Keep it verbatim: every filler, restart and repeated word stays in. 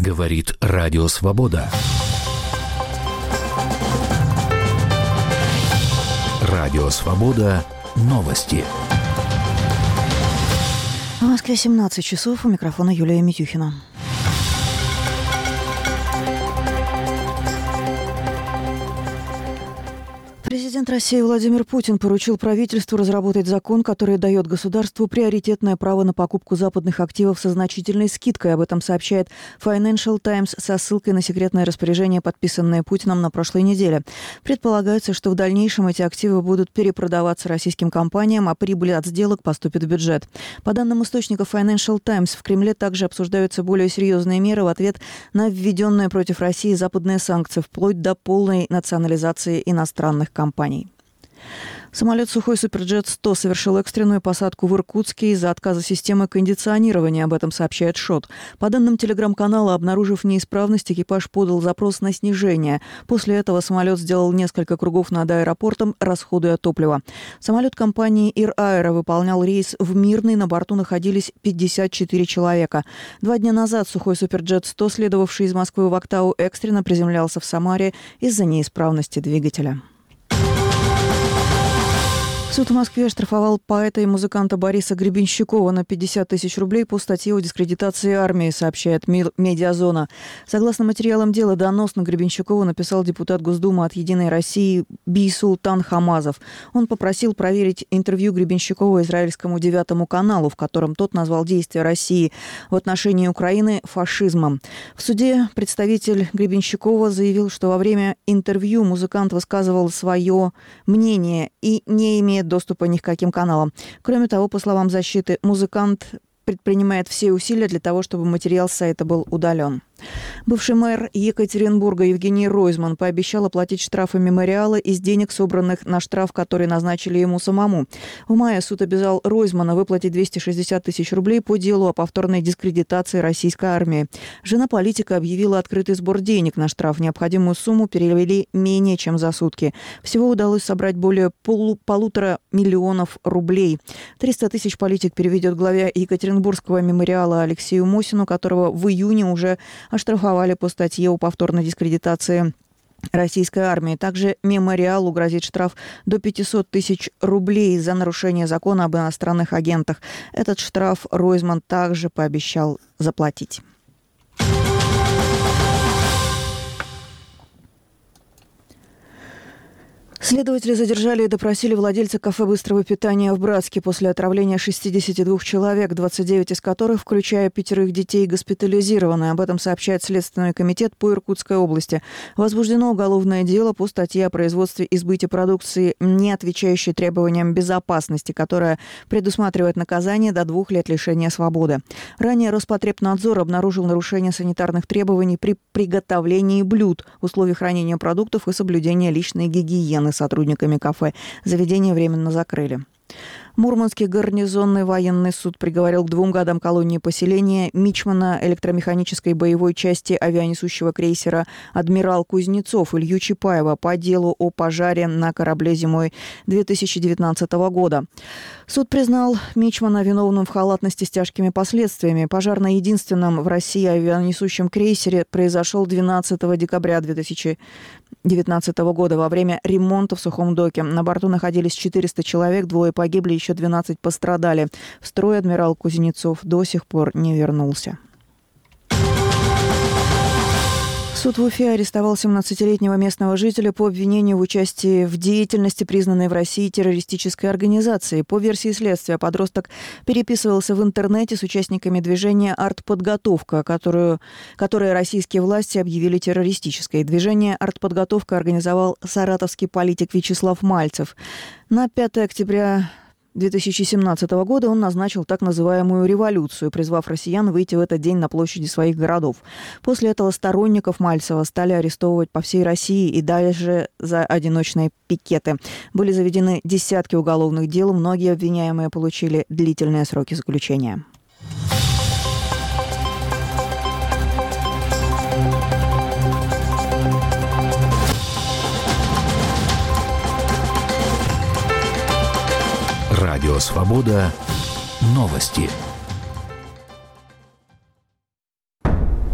Говорит Радио Свобода. Радио Свобода. Новости. В Москве семнадцать часов. У микрофона Юлия Митюхина. Президент России Владимир Путин поручил правительству разработать закон, который дает государству приоритетное право на покупку западных активов со значительной скидкой. Об этом сообщает Financial Times со ссылкой на секретное распоряжение, подписанное Путиным на прошлой неделе. Предполагается, что в дальнейшем эти активы будут перепродаваться российским компаниям, а прибыль от сделок поступит в бюджет. По данным источников Financial Times, в Кремле также обсуждаются более серьезные меры в ответ на введенные против России западные санкции, вплоть до полной национализации иностранных компаний. Самолет «Сухой Суперджет сто» совершил экстренную посадку в Иркутске из-за отказа системы кондиционирования. Об этом сообщает ШОТ. По данным телеграм-канала, обнаружив неисправность, экипаж подал запрос на снижение. После этого самолет сделал несколько кругов над аэропортом, расходуя топливо. Самолет компании «Ир Аэро» выполнял рейс в Мирный. На борту находились пятьдесят четыре человека. Два дня назад «Сухой Суперджет сто», следовавший из Москвы в Актау, экстренно приземлялся в Самаре из-за неисправности двигателя. Суд в Москве оштрафовал поэта и музыканта Бориса Гребенщикова на пятьдесят тысяч рублей по статье о дискредитации армии, сообщает «Медиазона». Согласно материалам дела, донос на Гребенщикова написал депутат Госдумы от «Единой России» Бийсултан Хамазов. Он попросил проверить интервью Гребенщикова израильскому девятому каналу, в котором тот назвал действия России в отношении Украины фашизмом. В суде представитель Гребенщикова заявил, что во время интервью музыкант высказывал свое мнение и не имеет доступа ни к каким каналам. Кроме того, по словам защиты, музыкант предпринимает все усилия для того, чтобы материал с сайта был удален. Бывший мэр Екатеринбурга Евгений Ройзман пообещал оплатить штрафы мемориала из денег, собранных на штраф, который назначили ему самому. В мае суд обязал Ройзмана выплатить двести шестьдесят тысяч рублей по делу о повторной дискредитации российской армии. Жена политика объявила открытый сбор денег на штраф. Необходимую сумму перевели менее чем за сутки. Всего удалось собрать более полу- полутора миллионов рублей. триста тысяч политик переведет главе Екатеринбургского мемориала Алексею Мосину, которого в июне уже оштрафовали по статье о повторной дискредитации российской армии. Также мемориалу грозит штраф до пятьсот тысяч рублей за нарушение закона об иностранных агентах. Этот штраф Ройзман также пообещал заплатить. Следователи задержали и допросили владельца кафе быстрого питания в Братске после отравления шестидесяти двух человек, двадцать девять из которых, включая пятерых детей, госпитализированы. Об этом сообщает Следственный комитет по Иркутской области. Возбуждено уголовное дело по статье о производстве и сбытии продукции, не отвечающей требованиям безопасности, которая предусматривает наказание до двух лет лишения свободы. Ранее Роспотребнадзор обнаружил нарушение санитарных требований при приготовлении блюд, условий хранения продуктов и соблюдения личной гигиены сотрудниками кафе. Заведение временно закрыли. Мурманский гарнизонный военный суд приговорил к двум годам колонии поселения мичмана электромеханической боевой части авианесущего крейсера «Адмирал Кузнецов» Илью Чапаева по делу о пожаре на корабле зимой две тысячи девятнадцатого года. Суд признал мичмана виновным в халатности с тяжкими последствиями. Пожар на единственном в России авианесущем крейсере произошел двенадцатого декабря две тысячи девятнадцатого года во время ремонта в сухом доке. На борту находились четыреста человек, двое погибли, еще двенадцать пострадали. В строй адмирал Кузнецов до сих пор не вернулся. Суд в Уфе арестовал семнадцатилетнего местного жителя по обвинению в участии в деятельности, признанной в России террористической организацией. По версии следствия, подросток переписывался в интернете с участниками движения «Артподготовка», которую, которое российские власти объявили террористической. Движение «Артподготовка» организовал саратовский политик Вячеслав Мальцев. На пятое октября две тысячи семнадцатого года он назначил так называемую революцию, призвав россиян выйти в этот день на площади своих городов. После этого сторонников Мальцева стали арестовывать по всей России и даже за одиночные пикеты. Были заведены десятки уголовных дел, многие обвиняемые получили длительные сроки заключения. Радио Свобода. Новости.